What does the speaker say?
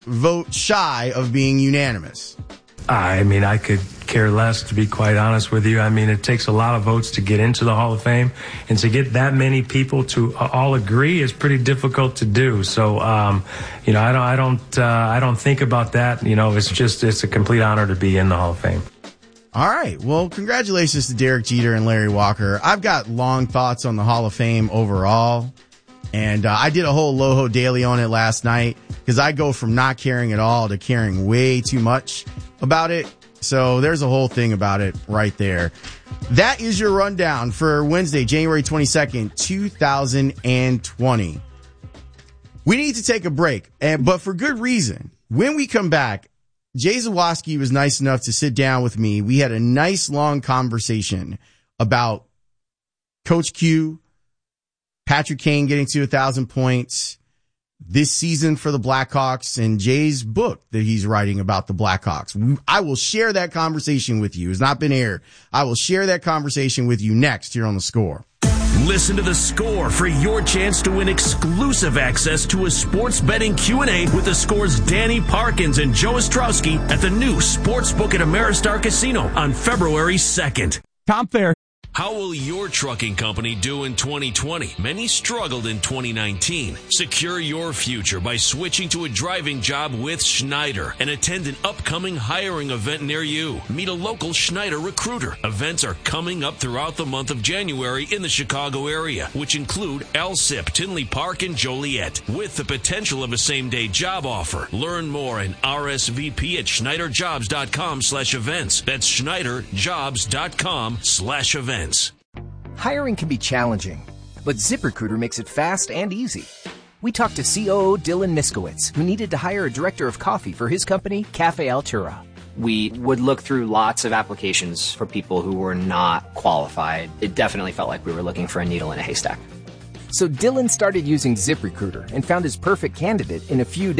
vote shy of being unanimous. I mean, I could care less, to be quite honest with you. I mean, it takes a lot of votes to get into the Hall of Fame, and to get that many people to all agree is pretty difficult to do. So, I don't think about that. It's a complete honor to be in the Hall of Fame. All right. Well, congratulations to Derek Jeter and Larry Walker. I've got long thoughts on the Hall of Fame overall. And I did a whole Loho Daily on it last night because I go from not caring at all to caring way too much about it. So there's a whole thing about it right there. That is your rundown for Wednesday, January 22nd, 2020. We need to take a break, but for good reason. When we come back, Jay Zawaski was nice enough to sit down with me. We had a nice long conversation about Coach Q, Patrick Kane getting to 1,000 points this season for the Blackhawks, and Jay's book that he's writing about the Blackhawks. I will share that conversation with you. It's not been aired. I will share that conversation with you next here on The Score. Listen to The Score for your chance to win exclusive access to a sports betting Q&A with The Score's Danny Parkins and Joe Ostrowski at the new Sportsbook at Ameristar Casino on February 2nd. Tom Fair. How will your trucking company do in 2020? Many struggled in 2019. Secure your future by switching to a driving job with Schneider and attend an upcoming hiring event near you. Meet a local Schneider recruiter. Events are coming up throughout the month of January in the Chicago area, which include Alsip, Tinley Park, and Joliet, with the potential of a same-day job offer. Learn more and RSVP at schneiderjobs.com/events. That's schneiderjobs.com/events. Hiring can be challenging, but ZipRecruiter makes it fast and easy. We talked to COO Dylan Miskowitz, who needed to hire a director of coffee for his company, Cafe Altura. We would look through lots of applications for people who were not qualified. It definitely felt like we were looking for a needle in a haystack. So Dylan started using ZipRecruiter and found his perfect candidate in a few days.